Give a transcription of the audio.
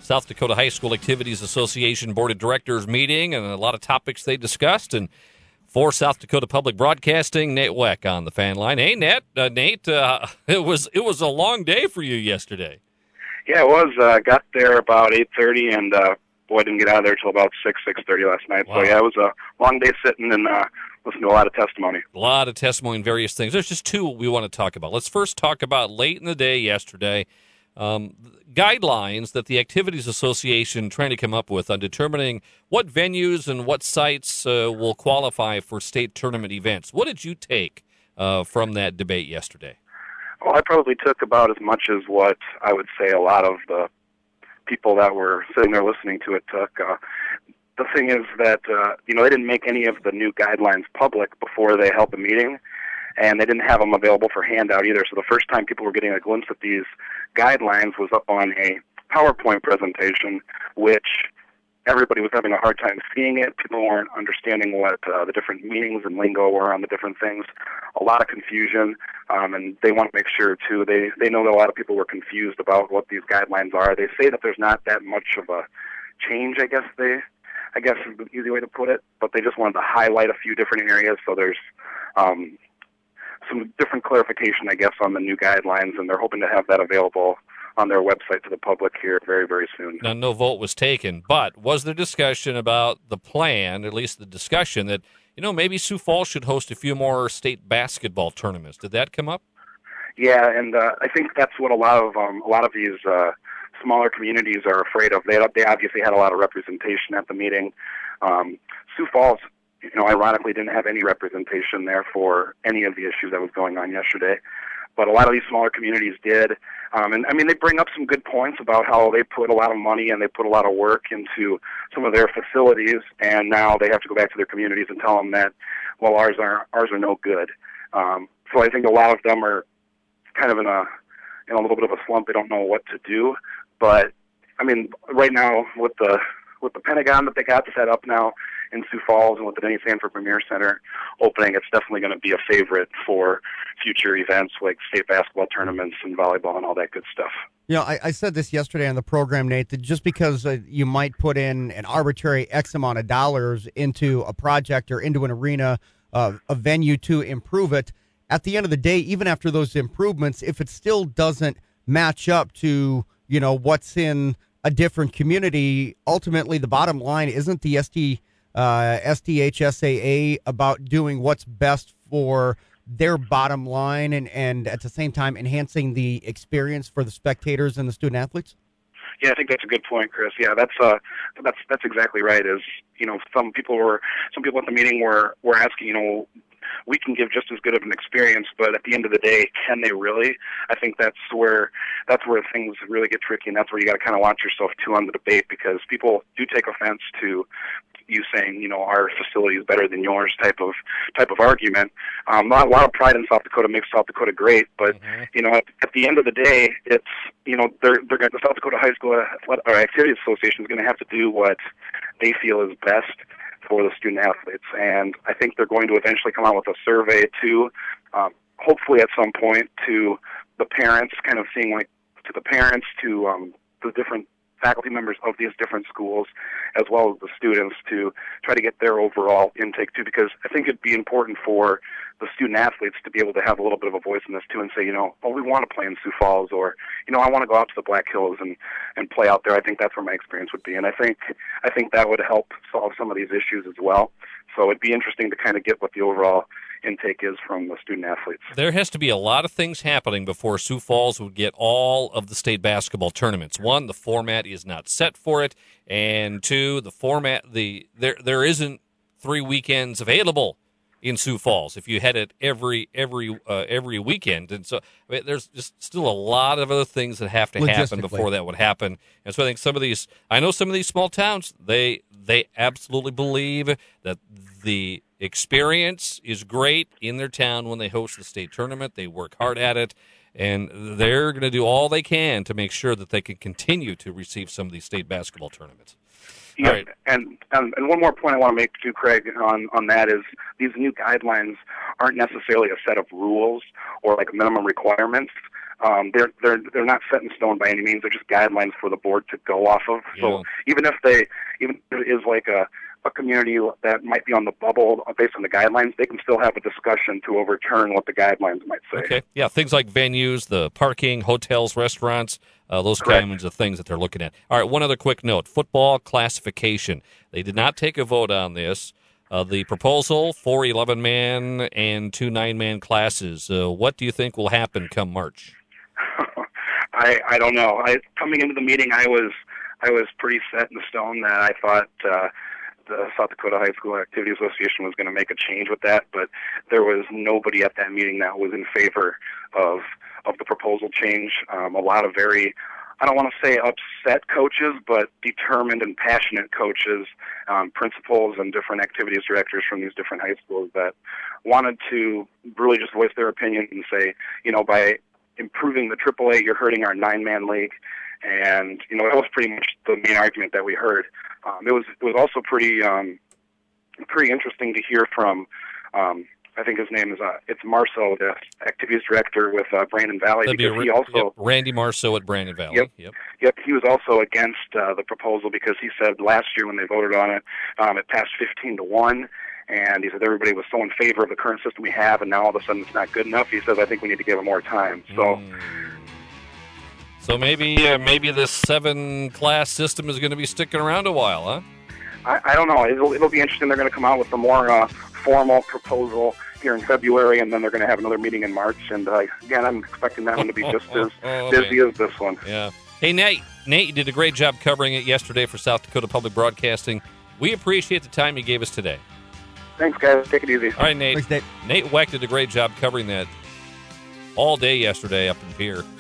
South Dakota High School Activities Association Board of Directors meeting, and a lot of topics they discussed. And for South Dakota Public Broadcasting, Nate Weck on the fan line. Hey, Nate, it was a long day for you yesterday. Yeah, it was. Got there about 8:30, and boy, didn't get out of there till about 6:30 last night. Wow. So yeah, it was a long day sitting and listening to a lot of testimony. A lot of testimony and various things. There's just two we want to talk about. Let's first talk about late in the day yesterday. Guidelines that the Activities Association trying to come up with on determining what venues and what sites will qualify for state tournament events. What did you take from that debate yesterday? Well, I probably took about as much as what I would say a lot of the people that were sitting there listening to it took. The thing is that they didn't make any of the new guidelines public before they held the meeting, and they didn't have them available for handout either. So the first time people were getting a glimpse at these guidelines was up on a PowerPoint presentation, which everybody was having a hard time seeing it. People weren't understanding what the different meanings and lingo were on the different things. A lot of confusion, and they want to make sure, too. They know that a lot of people were confused about what these guidelines are. They say that there's not that much of a change, I guess is the easy way to put it, but they just wanted to highlight a few different areas. So there's some different clarification, I guess, on the new guidelines, and they're hoping to have that available on their website to the public here very, very soon. Now, no vote was taken, but was there discussion about the plan, at least the discussion, that, maybe Sioux Falls should host a few more state basketball tournaments? Did that come up? Yeah, and I think that's what a lot of these smaller communities are afraid of. They obviously had a lot of representation at the meeting. Sioux Falls, ironically didn't have any representation there for any of the issues that was going on yesterday. But a lot of these smaller communities did. And they bring up some good points about how they put a lot of money and they put a lot of work into some of their facilities, and now they have to go back to their communities and tell them that, well, ours are no good. So I think a lot of them are kind of in a little bit of a slump. They don't know what to do. But right now with the Pentagon that they got set up now in Sioux Falls and with the Denny Sanford Premier Center opening, it's definitely going to be a favorite for future events like state basketball tournaments and volleyball and all that good stuff. I said this yesterday on the program, Nate, that just because you might put in an arbitrary X amount of dollars into a project or into an arena, a venue to improve it, at the end of the day, even after those improvements, if it still doesn't match up to, what's in a different community, ultimately the bottom line isn't the SDHSAA about doing what's best for their bottom line and at the same time enhancing the experience for the spectators and the student athletes? Yeah, I think that's a good point, Chris. Yeah, that's exactly right. Some people at the meeting were asking, we can give just as good of an experience, but at the end of the day, can they really? I think that's where things really get tricky, and that's where you got to kind of watch yourself too on the debate, because people do take offense to you saying, our facility is better than yours type of argument. Not a lot of pride in South Dakota makes South Dakota great, but at the end of the day, it's the South Dakota High School Activities Association is going to have to do what they feel is best for the student athletes, and I think they're going to eventually come out with a survey too, hopefully at some point to the parents, kind of seeing to the parents, to the different faculty members of these different schools, as well as the students, to try to get their overall intake too, because I think it'd be important for the student athletes to be able to have a little bit of a voice in this too, and say, we want to play in Sioux Falls, or I want to go out to the Black Hills and play out there. I think that's where my experience would be, and I think that would help solve some of these issues as well. So it'd be interesting to kind of get what the overall intake is from the student athletes. There has to be a lot of things happening before Sioux Falls would get all of the state basketball tournaments. One, the format is not set for it, and two, the format there isn't 3 weekends available in Sioux Falls if you had it every weekend. And so there's just still a lot of other things that have to happen before that would happen. And so I think some of these small towns, they absolutely believe that the experience is great in their town when they host the state tournament. They work hard at it, and they're going to do all they can to make sure that they can continue to receive some of these state basketball tournaments. Yeah, right. And one more point I want to make too, Craig, on that is these new guidelines aren't necessarily a set of rules or like minimum requirements. they're not set in stone by any means. They're just guidelines for the board to go off of. Yeah. So even if there is like a community that might be on the bubble based on the guidelines, they can still have a discussion to overturn what the guidelines might say. Okay. Yeah, things like venues, the parking, hotels, restaurants, those kinds of things that they're looking at. All right, one other quick note. Football classification. They did not take a vote on this. The proposal, 4 11-man and 2 9-man classes. What do you think will happen come March? I don't know. Coming into the meeting, I was pretty set in stone that I thought the South Dakota High School Activity Association was going to make a change with that, but there was nobody at that meeting that was in favor of the proposal change. A lot of very, I don't want to say upset coaches, but determined and passionate coaches, principals and different activities directors from these different high schools that wanted to really just voice their opinion and say, by improving the AAA, you're hurting our 9-man league. And, that was pretty much the main argument that we heard. It was also pretty interesting to hear from, I think his name is, it's Marceau, the activities director with Brandon Valley. That'd because he also, Randy Marceau at Brandon Valley. Yep. He was also against the proposal because he said last year when they voted on it, it passed 15-1. And he said everybody was so in favor of the current system we have, and now all of a sudden it's not good enough. He says, I think we need to give it more time. So maybe this 7-class system is going to be sticking around a while, huh? I don't know. It'll be interesting. They're going to come out with a more formal proposal here in February, and then they're going to have another meeting in March. And again, I'm expecting that one to be just as busy as this one. Yeah. Hey, Nate, you did a great job covering it yesterday for South Dakota Public Broadcasting. We appreciate the time you gave us today. Thanks, guys. Take it easy. All right, Nate. Thanks, Nate. Nate Weck did a great job covering that all day yesterday up in Pierre.